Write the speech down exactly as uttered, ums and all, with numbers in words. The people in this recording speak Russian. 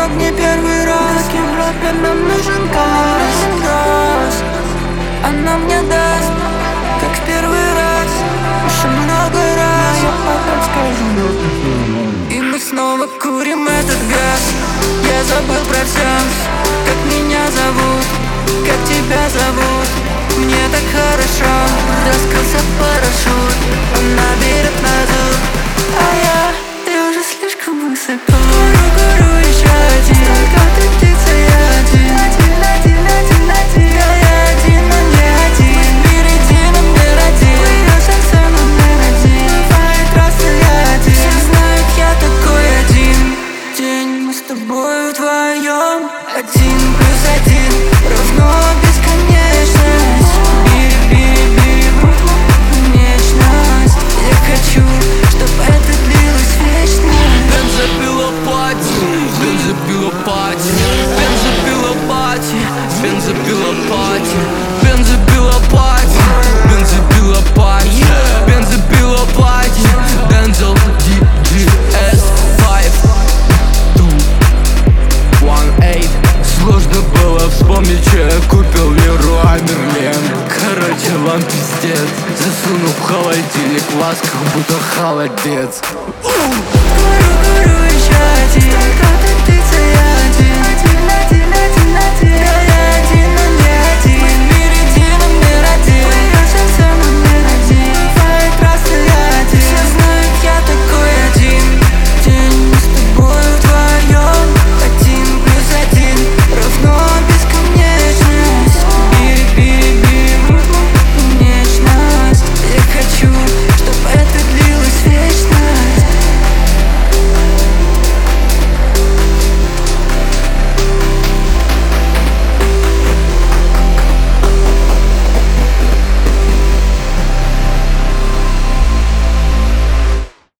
звонок не первый раз. С кем робот нам нужен газ. Она мне даст, как в первый раз. Еще много раз, я потом скажу. И мы снова курим этот газ. Я забыл про все, как меня зовут, как тебя зовут. Мне так хорошо, раскрылся парашют. Она берет на зуб, а я, ты уже слишком высоко. Курю, курю еще один. Только ты птица, я один. Один, один, один, один. Да я один, но не один. Впереди номер один. Ее сердце номер один. Твои трассы я один. Все знают, я такой один. День мы с тобой вдвоем. Один плюс один равно бесконечность. Бери, бери, бери в руку конечность. Я хочу, чтобы это длилось вечно. Бензопилопати, бензопилопати, бензопилопати, бензопилопати, бензопилопати, бензопилопати, бензопилопати. Denzel ди джи эс пять два один восемь. Сложно было вспомнить, что я купил Леруа Мерлен. Короче, вам пиздец. Засунув в холодильник вас, как будто холодец.